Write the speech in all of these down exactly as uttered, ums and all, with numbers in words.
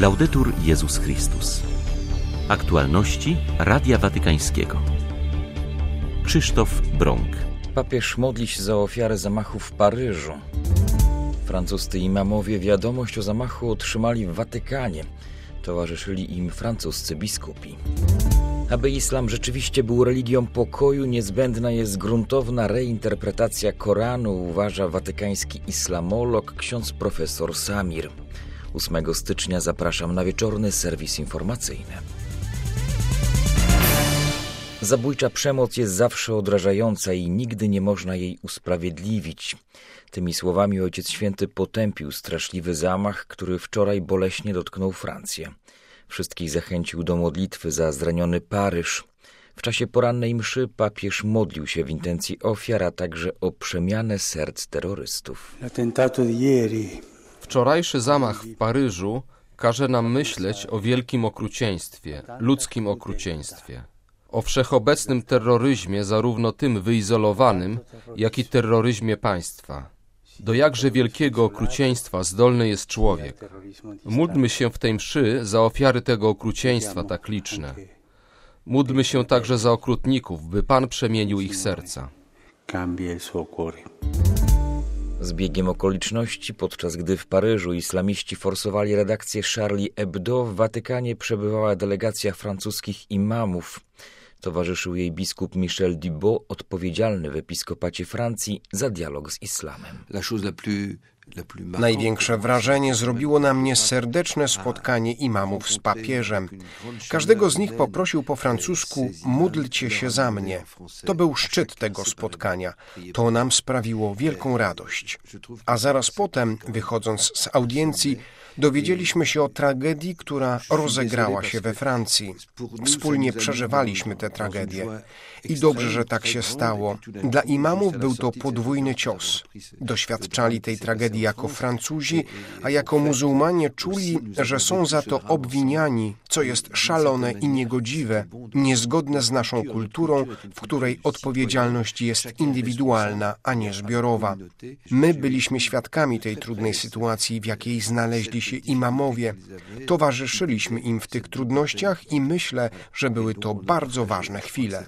Laudetur Jezus Chrystus. Aktualności Radia Watykańskiego. Krzysztof Brąk. Papież modli się za ofiarę zamachu w Paryżu. Francuscy imamowie wiadomość o zamachu otrzymali w Watykanie. Towarzyszyli im francuscy biskupi. Aby islam rzeczywiście był religią pokoju, niezbędna jest gruntowna reinterpretacja Koranu, uważa watykański islamolog ksiądz profesor Samir. ósmego stycznia zapraszam na wieczorny serwis informacyjny. Zabójcza przemoc jest zawsze odrażająca i nigdy nie można jej usprawiedliwić. Tymi słowami Ojciec Święty potępił straszliwy zamach, który wczoraj boleśnie dotknął Francję. Wszystkich zachęcił do modlitwy za zraniony Paryż. W czasie porannej mszy papież modlił się w intencji ofiar, a także o przemianę serc terrorystów. Wczorajszy zamach w Paryżu każe nam myśleć o wielkim okrucieństwie, ludzkim okrucieństwie. O wszechobecnym terroryzmie, zarówno tym wyizolowanym, jak i terroryzmie państwa. Do jakże wielkiego okrucieństwa zdolny jest człowiek. Módlmy się w tej mszy za ofiary tego okrucieństwa tak liczne. Módlmy się także za okrutników, by Pan przemienił ich serca. Z biegiem okoliczności, podczas gdy w Paryżu islamiści forsowali redakcję Charlie Hebdo, w Watykanie przebywała delegacja francuskich imamów. Towarzyszył jej biskup Michel Dubot, odpowiedzialny w episkopacie Francji za dialog z islamem. Największe wrażenie zrobiło na mnie serdeczne spotkanie imamów z papieżem. Każdego z nich poprosił po francusku: módlcie się za mnie. To był szczyt tego spotkania. To nam sprawiło wielką radość. A zaraz potem, wychodząc z audiencji, dowiedzieliśmy się o tragedii, która rozegrała się we Francji. Wspólnie przeżywaliśmy tę tragedię. I dobrze, że tak się stało. Dla imamów był to podwójny cios. Doświadczali tej tragedii jako Francuzi, a jako muzułmanie czuli, że są za to obwiniani, co jest szalone i niegodziwe, niezgodne z naszą kulturą, w której odpowiedzialność jest indywidualna, a nie zbiorowa. My byliśmy świadkami tej trudnej sytuacji, w jakiej znaleźli się imamowie. Towarzyszyliśmy im w tych trudnościach i myślę, że były to bardzo ważne chwile.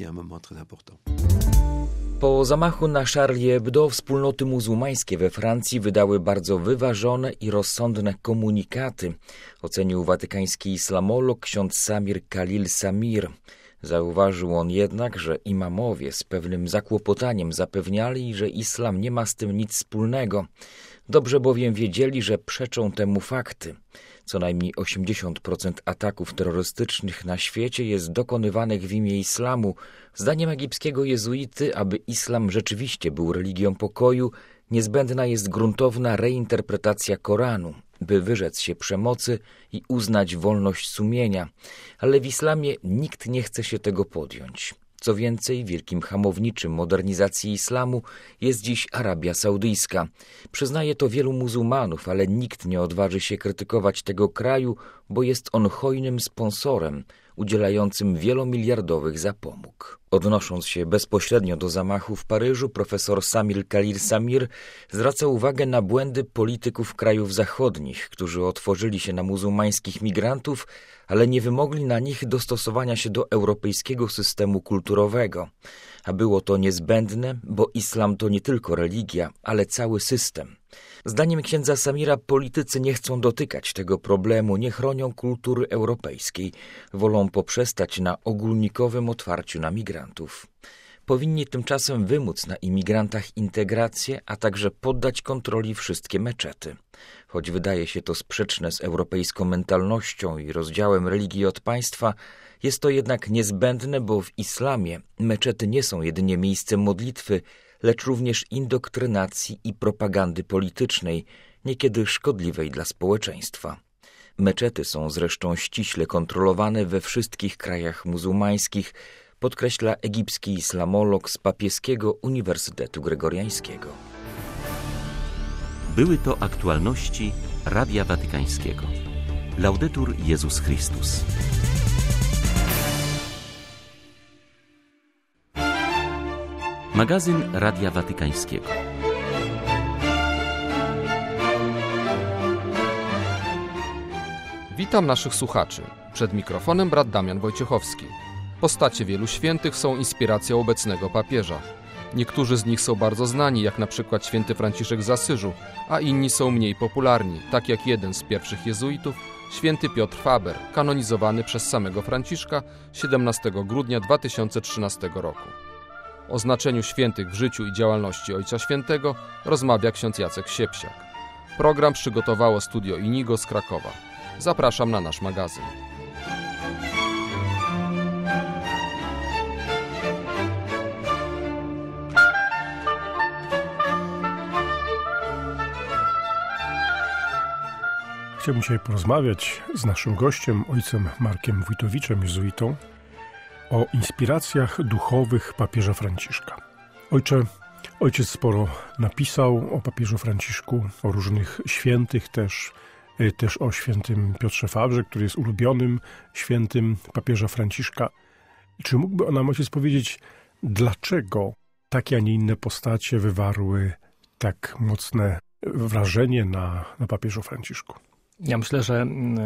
Po zamachu na Charlie Hebdo wspólnoty muzułmańskie we Francji wydały bardzo wyważone i rozsądne komunikaty, ocenił watykański islamolog ksiądz Samir Khalil Samir. Zauważył on jednak, że imamowie z pewnym zakłopotaniem zapewniali, że islam nie ma z tym nic wspólnego. Dobrze bowiem wiedzieli, że przeczą temu fakty. Co najmniej osiemdziesiąt procent ataków terrorystycznych na świecie jest dokonywanych w imię islamu. Zdaniem egipskiego jezuity, aby islam rzeczywiście był religią pokoju, niezbędna jest gruntowna reinterpretacja Koranu, by wyrzec się przemocy i uznać wolność sumienia. Ale w islamie nikt nie chce się tego podjąć. Co więcej, wielkim hamowniczym modernizacji islamu jest dziś Arabia Saudyjska. Przyznaje to wielu muzułmanów, ale nikt nie odważy się krytykować tego kraju, bo jest on hojnym sponsorem, udzielającym wielomiliardowych zapomóg. Odnosząc się bezpośrednio do zamachu w Paryżu, profesor Samir Khalil Samir zwraca uwagę na błędy polityków krajów zachodnich, którzy otworzyli się na muzułmańskich migrantów, ale nie wymogli na nich dostosowania się do europejskiego systemu kulturowego. A było to niezbędne, bo islam to nie tylko religia, ale cały system. Zdaniem księdza Samira politycy nie chcą dotykać tego problemu, nie chronią kultury europejskiej, wolą poprzestać na ogólnikowym otwarciu na migrantów. Powinni tymczasem wymóc na imigrantach integrację, a także poddać kontroli wszystkie meczety. Choć wydaje się to sprzeczne z europejską mentalnością i rozdziałem religii od państwa, jest to jednak niezbędne, bo w islamie meczety nie są jedynie miejscem modlitwy, lecz również indokrynacji i propagandy politycznej, niekiedy szkodliwej dla społeczeństwa. Meczety są zresztą ściśle kontrolowane we wszystkich krajach muzułmańskich, podkreśla egipski islamolog z Papieskiego Uniwersytetu Gregoriańskiego. Były to aktualności Radia Watykańskiego. Laudetur Jezus Chrystus. Magazyn Radia Watykańskiego. Witam naszych słuchaczy. Przed mikrofonem brat Damian Wojciechowski. Postacie wielu świętych są inspiracją obecnego papieża. Niektórzy z nich są bardzo znani, jak na przykład święty Franciszek z Asyżu, a inni są mniej popularni, tak jak jeden z pierwszych jezuitów, święty Piotr Faber, kanonizowany przez samego Franciszka siedemnastego grudnia dwa tysiące trzynastego roku. O znaczeniu świętych w życiu i działalności Ojca Świętego rozmawia ksiądz Jacek Siepsiak. Program przygotowało Studio Inigo z Krakowa. Zapraszam na nasz magazyn. Chciałbym dzisiaj porozmawiać z naszym gościem, ojcem Markiem Wójtowiczem, jezuitą, o inspiracjach duchowych papieża Franciszka. Ojcze, ojciec sporo napisał o papieżu Franciszku, o różnych świętych też, też o świętym Piotrze Fabrze, który jest ulubionym świętym papieża Franciszka. Czy mógłby nam ojciec powiedzieć, dlaczego takie, a nie inne postacie wywarły tak mocne wrażenie na, na papieżu Franciszku? Ja myślę, że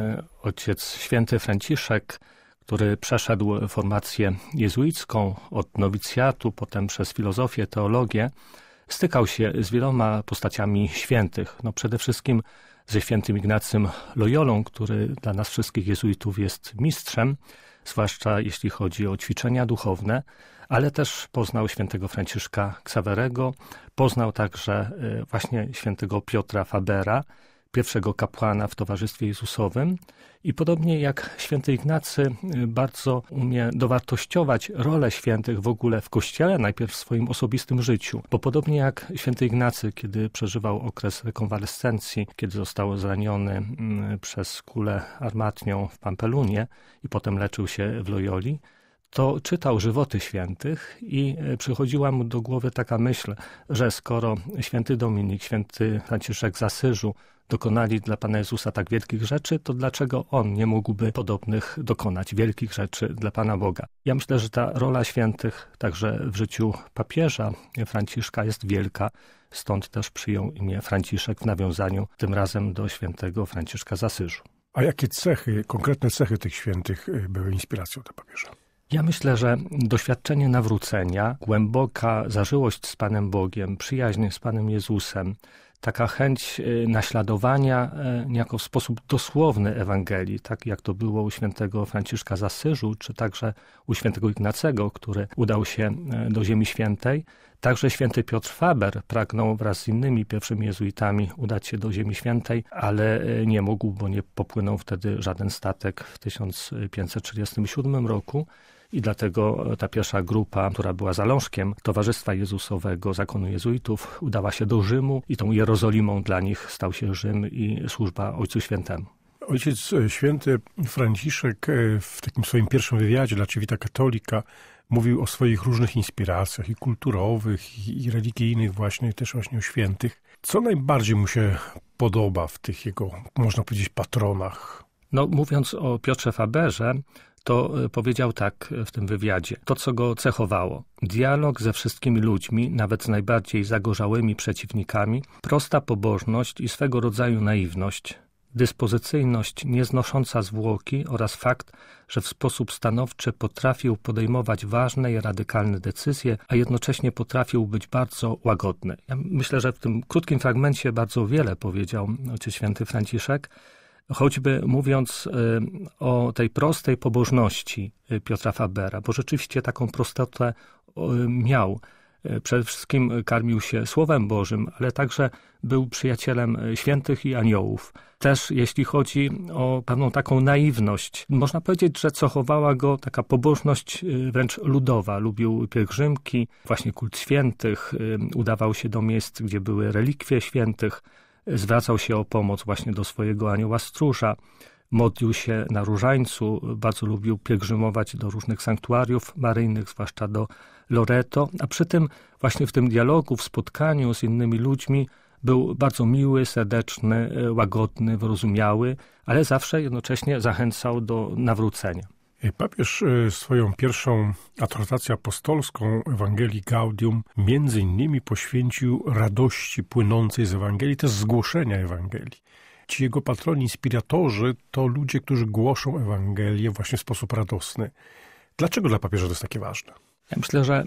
ojciec święty Franciszek, który przeszedł formację jezuicką od nowicjatu, potem przez filozofię, teologię, stykał się z wieloma postaciami świętych. No przede wszystkim ze świętym Ignacym Loyolą, który dla nas wszystkich jezuitów jest mistrzem, zwłaszcza jeśli chodzi o ćwiczenia duchowne, ale też poznał świętego Franciszka Ksawerego, poznał także właśnie świętego Piotra Fabera, pierwszego kapłana w Towarzystwie Jezusowym i podobnie jak święty Ignacy bardzo umie dowartościować rolę świętych w ogóle w Kościele, najpierw w swoim osobistym życiu, bo podobnie jak święty Ignacy, kiedy przeżywał okres rekonwalescencji, kiedy został zraniony przez kulę armatnią w Pampelunie i potem leczył się w Loyoli, to czytał żywoty świętych i przychodziła mu do głowy taka myśl, że skoro święty Dominik, święty Franciszek z Asyżu dokonali dla Pana Jezusa tak wielkich rzeczy, to dlaczego on nie mógłby podobnych dokonać wielkich rzeczy dla Pana Boga? Ja myślę, że ta rola świętych także w życiu papieża Franciszka jest wielka, stąd też przyjął imię Franciszek w nawiązaniu tym razem do świętego Franciszka z Asyżu. A jakie cechy, konkretne cechy tych świętych były inspiracją dla papieża? Ja myślę, że doświadczenie nawrócenia, głęboka zażyłość z Panem Bogiem, przyjaźń z Panem Jezusem, taka chęć naśladowania niejako w sposób dosłowny Ewangelii, tak jak to było u świętego Franciszka z Asyżu, czy także u świętego Ignacego, który udał się do Ziemi Świętej. Także święty Piotr Faber pragnął wraz z innymi pierwszymi jezuitami udać się do Ziemi Świętej, ale nie mógł, bo nie popłynął wtedy żaden statek w tysiąc pięćset trzydziestym siódmym roku. I dlatego ta pierwsza grupa, która była zalążkiem Towarzystwa Jezusowego, zakonu jezuitów, udała się do Rzymu i tą Jerozolimą dla nich stał się Rzym i służba Ojcu Świętemu. Ojciec święty Franciszek w takim swoim pierwszym wywiadzie dla Civita Cattolica mówił o swoich różnych inspiracjach i kulturowych, i religijnych właśnie, też właśnie o świętych. Co najbardziej mu się podoba w tych jego, można powiedzieć, patronach? No, mówiąc o Piotrze Faberze, to powiedział tak w tym wywiadzie. To, co go cechowało. Dialog ze wszystkimi ludźmi, nawet z najbardziej zagorzałymi przeciwnikami, prosta pobożność i swego rodzaju naiwność, dyspozycyjność nieznosząca zwłoki oraz fakt, że w sposób stanowczy potrafił podejmować ważne i radykalne decyzje, a jednocześnie potrafił być bardzo łagodny. Ja myślę, że w tym krótkim fragmencie bardzo wiele powiedział Ojciec Święty Franciszek, choćby mówiąc o tej prostej pobożności Piotra Fabera, bo rzeczywiście taką prostotę miał. Przede wszystkim karmił się Słowem Bożym, ale także był przyjacielem świętych i aniołów. Też jeśli chodzi o pewną taką naiwność, można powiedzieć, że cechowała go taka pobożność wręcz ludowa. Lubił pielgrzymki, właśnie kult świętych, udawał się do miejsc, gdzie były relikwie świętych, zwracał się o pomoc właśnie do swojego anioła stróża, modlił się na różańcu, bardzo lubił pielgrzymować do różnych sanktuariów maryjnych, zwłaszcza do Loreto, a przy tym właśnie w tym dialogu, w spotkaniu z innymi ludźmi był bardzo miły, serdeczny, łagodny, wyrozumiały, ale zawsze jednocześnie zachęcał do nawrócenia. Papież swoją pierwszą adhortację apostolską Ewangelii Gaudium między innymi poświęcił radości płynącej z Ewangelii, też zgłoszenia Ewangelii. ci jego patroni, inspiratorzy, to ludzie, którzy głoszą Ewangelię właśnie w sposób radosny. Dlaczego dla papieża to jest takie ważne? Ja myślę, że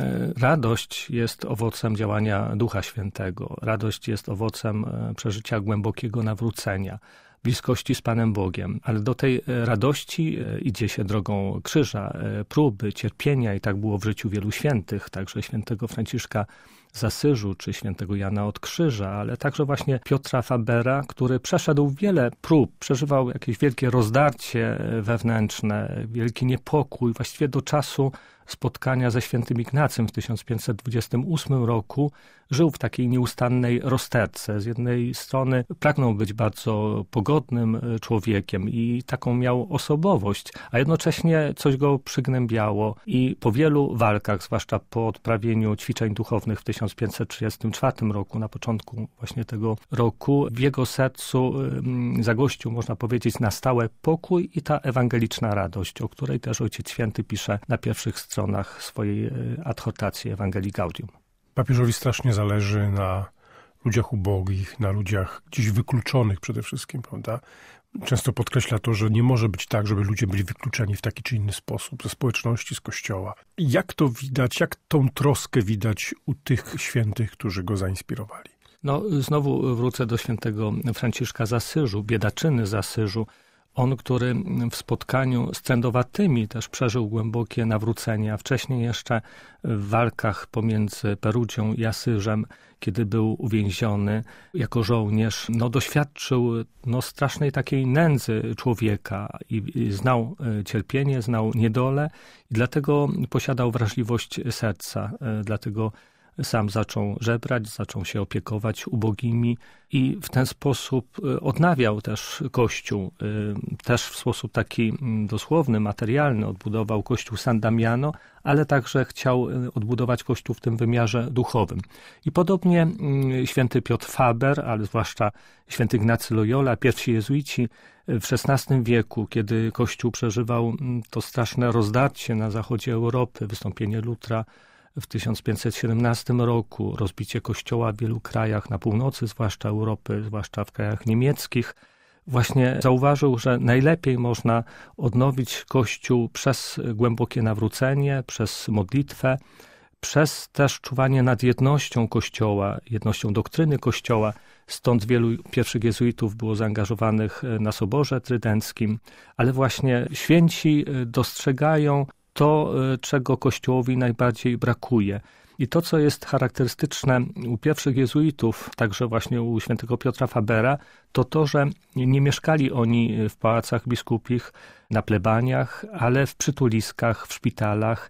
radość jest owocem działania Ducha Świętego. Radość jest owocem przeżycia głębokiego nawrócenia, bliskości z Panem Bogiem. Ale do tej radości idzie się drogą krzyża, próby, cierpienia i tak było w życiu wielu świętych, także świętego Franciszka z Asyżu, czy świętego Jana od Krzyża, ale także właśnie Piotra Fabera, który przeszedł wiele prób, przeżywał jakieś wielkie rozdarcie wewnętrzne, wielki niepokój, właściwie do czasu spotkania ze świętym Ignacym w tysiąc pięćset dwudziestym ósmym roku żył w takiej nieustannej rozterce. Z jednej strony pragnął być bardzo pogodnym człowiekiem i taką miał osobowość, a jednocześnie coś go przygnębiało i po wielu walkach, zwłaszcza po odprawieniu ćwiczeń duchownych w tysiąc pięćset trzydziestym czwartym roku, na początku właśnie tego roku, w jego sercu zagościł, można powiedzieć, na stałe pokój i ta ewangeliczna radość, o której też Ojciec Święty pisze na pierwszych stronach swojej adhortacji Ewangelii Gaudium. Papieżowi strasznie zależy na ludziach ubogich, na ludziach gdzieś wykluczonych przede wszystkim, prawda? Często podkreśla to, że nie może być tak, żeby ludzie byli wykluczeni w taki czy inny sposób ze społeczności, z Kościoła. Jak to widać, jak tą troskę widać u tych świętych, którzy go zainspirowali? No, znowu wrócę do świętego Franciszka z Asyżu, biedaczyny z Asyżu. On, który w spotkaniu z trędowatymi też przeżył głębokie nawrócenie, a wcześniej jeszcze w walkach pomiędzy Perugią i Asyżem, kiedy był uwięziony jako żołnierz, no doświadczył no strasznej takiej nędzy człowieka i, i znał cierpienie, znał niedolę i dlatego posiadał wrażliwość serca, dlatego sam zaczął żebrać, zaczął się opiekować ubogimi i w ten sposób odnawiał też Kościół. Też w sposób taki dosłowny, materialny odbudował Kościół San Damiano, ale także chciał odbudować Kościół w tym wymiarze duchowym. I podobnie święty Piotr Faber, ale zwłaszcza święty Ignacy Loyola, pierwsi jezuici w szesnastym wieku, kiedy Kościół przeżywał to straszne rozdarcie na zachodzie Europy, wystąpienie Lutra w tysiąc pięćset siedemnastym roku, rozbicie Kościoła w wielu krajach na północy, zwłaszcza Europy, zwłaszcza w krajach niemieckich, właśnie zauważył, że najlepiej można odnowić Kościół przez głębokie nawrócenie, przez modlitwę, przez też czuwanie nad jednością Kościoła, jednością doktryny Kościoła. Stąd wielu pierwszych jezuitów było zaangażowanych na Soborze Trydenckim, ale właśnie święci dostrzegają to, czego Kościołowi najbardziej brakuje. I to, co jest charakterystyczne u pierwszych jezuitów, także właśnie u świętego Piotra Fabera, to to, że nie mieszkali oni w pałacach biskupich, na plebaniach, ale w przytuliskach, w szpitalach.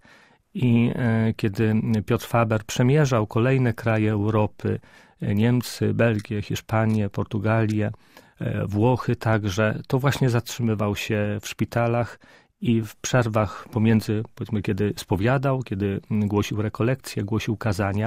I kiedy Piotr Faber przemierzał kolejne kraje Europy, Niemcy, Belgię, Hiszpanię, Portugalię, Włochy także, to właśnie zatrzymywał się w szpitalach i w przerwach pomiędzy, powiedzmy, kiedy spowiadał, kiedy głosił rekolekcje, głosił kazania,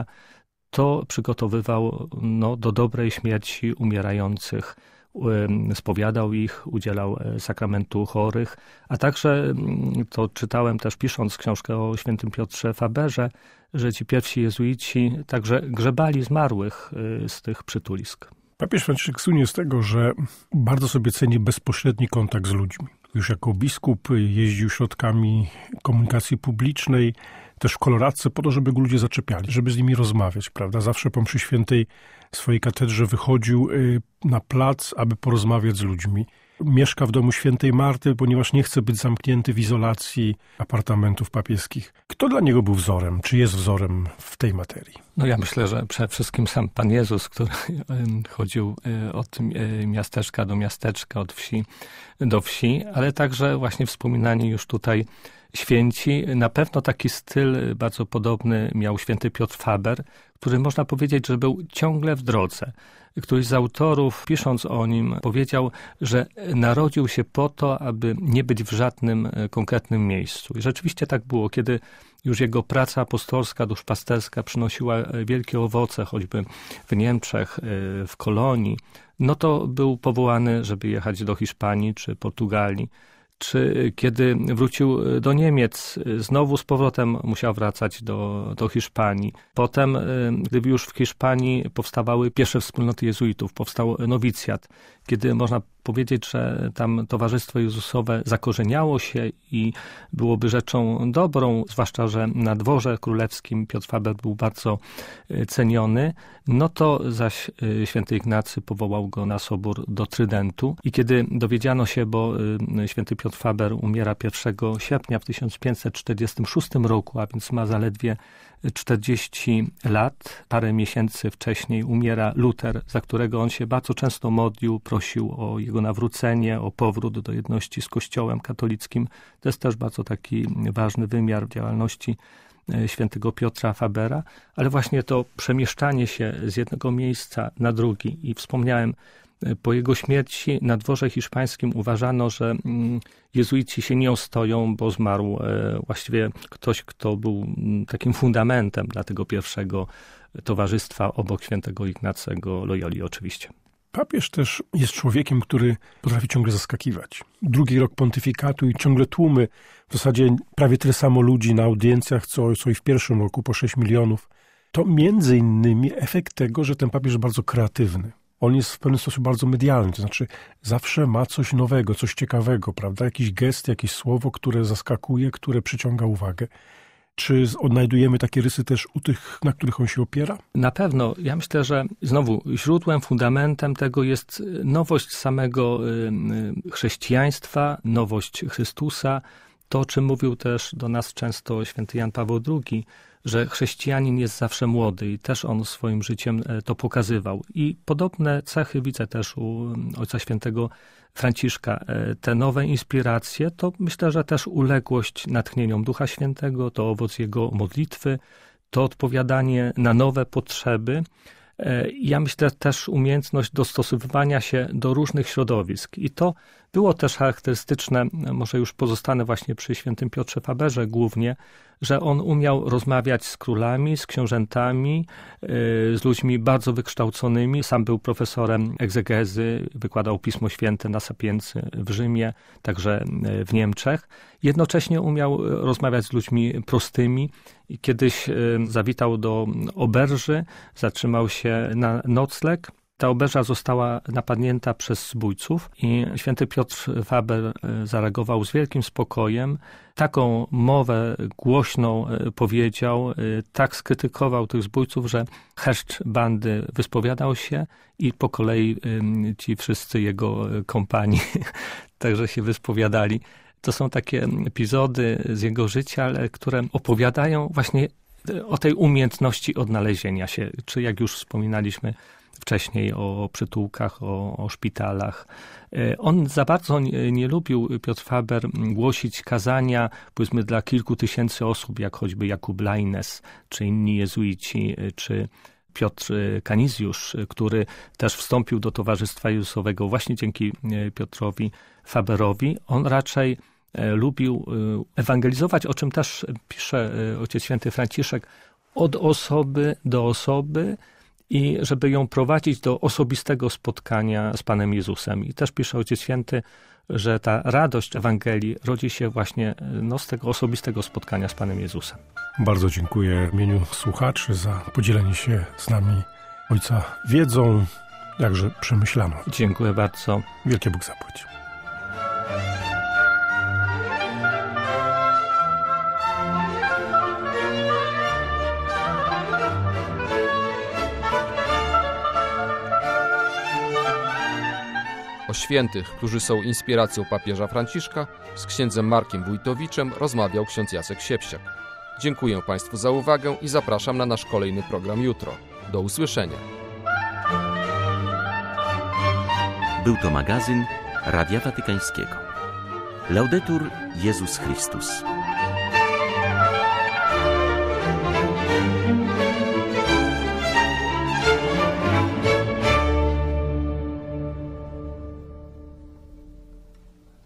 to przygotowywał no, do dobrej śmierci umierających, spowiadał ich, udzielał sakramentu chorych, a także, to czytałem też pisząc książkę o świętym Piotrze Faberze, że ci pierwsi jezuici także grzebali zmarłych z tych przytulisk. Papież Franciszek słynie z tego, że bardzo sobie ceni bezpośredni kontakt z ludźmi. Już jako biskup jeździł środkami komunikacji publicznej, też w koloradce po to, żeby go ludzie zaczepiali, żeby z nimi rozmawiać, prawda? Zawsze po mszy świętej w swojej katedrze wychodził na plac, aby porozmawiać z ludźmi. Mieszka w domu świętej Marty, ponieważ nie chce być zamknięty w izolacji apartamentów papieskich. Kto dla niego był wzorem? Czy jest wzorem w tej materii? No ja myślę, że przede wszystkim sam Pan Jezus, który chodził od miasteczka do miasteczka, od wsi do wsi, ale także właśnie wspominani już tutaj święci. Na pewno taki styl bardzo podobny miał święty Piotr Faber, który można powiedzieć, że był ciągle w drodze. Któryś z autorów, pisząc o nim, powiedział, że narodził się po to, aby nie być w żadnym konkretnym miejscu. I rzeczywiście tak było, kiedy już jego praca apostolska, duszpasterska przynosiła wielkie owoce, choćby w Niemczech, w Kolonii, no to był powołany, żeby jechać do Hiszpanii czy Portugalii. czy kiedy wrócił do Niemiec, znowu z powrotem musiał wracać do, do Hiszpanii. Potem, gdy już w Hiszpanii powstawały pierwsze wspólnoty jezuitów, powstał nowicjat, kiedy można powiedzieć, że tam Towarzystwo Jezusowe zakorzeniało się i byłoby rzeczą dobrą, zwłaszcza że na dworze królewskim Piotr Faber był bardzo ceniony, no to zaś święty Ignacy powołał go na sobór do Trydentu i kiedy dowiedziano się, bo święty Piotr Faber umiera pierwszego sierpnia w tysiąc pięćset czterdziestym szóstym roku, a więc ma zaledwie czterdzieści lat, parę miesięcy wcześniej umiera Luter, za którego on się bardzo często modlił, prosił o jego nawrócenie, o powrót do jedności z Kościołem katolickim. To jest też bardzo taki ważny wymiar działalności świętego Piotra Fabera, ale właśnie to przemieszczanie się z jednego miejsca na drugi i wspomniałem, po jego śmierci na dworze hiszpańskim uważano, że jezuici się nie ostoją, bo zmarł właściwie ktoś, kto był takim fundamentem dla tego pierwszego towarzystwa obok świętego Ignacego Loyoli oczywiście. Papież też jest człowiekiem, który potrafi ciągle zaskakiwać. Drugi rok pontyfikatu i ciągle tłumy, w zasadzie prawie tyle samo ludzi na audiencjach, co, co i w pierwszym roku, po sześć milionów. To między innymi efekt tego, że ten papież jest bardzo kreatywny. On jest w pewien sposób bardzo medialny, to znaczy zawsze ma coś nowego, coś ciekawego, prawda? Jakiś gest, jakieś słowo, które zaskakuje, które przyciąga uwagę. Czy odnajdujemy takie rysy też u tych, na których on się opiera? Na pewno. Ja myślę, że znowu źródłem, fundamentem tego jest nowość samego chrześcijaństwa, nowość Chrystusa. To, o czym mówił też do nas często święty Jan Paweł drugi, że chrześcijanin jest zawsze młody i też on swoim życiem to pokazywał. I podobne cechy widzę też u Ojca Świętego Franciszka. Te nowe inspiracje to myślę, że też uległość natchnieniom Ducha Świętego, to owoc jego modlitwy, to odpowiadanie na nowe potrzeby. Ja myślę też umiejętność dostosowywania się do różnych środowisk i to było też charakterystyczne, może już pozostanę właśnie przy świętym Piotrze Faberze głównie, że on umiał rozmawiać z królami, z książętami, z ludźmi bardzo wykształconymi. Sam był profesorem egzegezy, wykładał Pismo Święte na Sapiency w Rzymie, także w Niemczech. Jednocześnie umiał rozmawiać z ludźmi prostymi. I kiedyś zawitał do oberży, zatrzymał się na nocleg. Ta oberża została napadnięta przez zbójców i święty Piotr Faber zareagował z wielkim spokojem. Taką mowę głośną powiedział, tak skrytykował tych zbójców, że heszcz bandy wyspowiadał się i po kolei ci wszyscy jego kompanii także się wyspowiadali. To są takie epizody z jego życia, które opowiadają właśnie o tej umiejętności odnalezienia się, czy jak już wspominaliśmy wcześniej o przytułkach, o, o szpitalach. On za bardzo nie, nie lubił, Piotr Faber, głosić kazania, powiedzmy, dla kilku tysięcy osób, jak choćby Jakub Laines, czy inni jezuici, czy Piotr Kanizjusz, który też wstąpił do Towarzystwa Jezusowego właśnie dzięki Piotrowi Faberowi. On raczej lubił ewangelizować, o czym też pisze Ojciec Święty Franciszek, od osoby do osoby i żeby ją prowadzić do osobistego spotkania z Panem Jezusem. I też pisze Ojciec Święty, że ta radość Ewangelii rodzi się właśnie no, z tego osobistego spotkania z Panem Jezusem. Bardzo dziękuję w imieniu słuchaczy za podzielenie się z nami Ojca wiedzą, jakże przemyślaną. Dziękuję bardzo. Wielkie Bóg zapłać. O świętych, którzy są inspiracją papieża Franciszka, z księdzem Markiem Wójtowiczem rozmawiał ksiądz Jacek Siepsiak. Dziękuję Państwu za uwagę i zapraszam na nasz kolejny program jutro. Do usłyszenia. Był to magazyn Radia Watykańskiego. Laudetur Jezus Chrystus.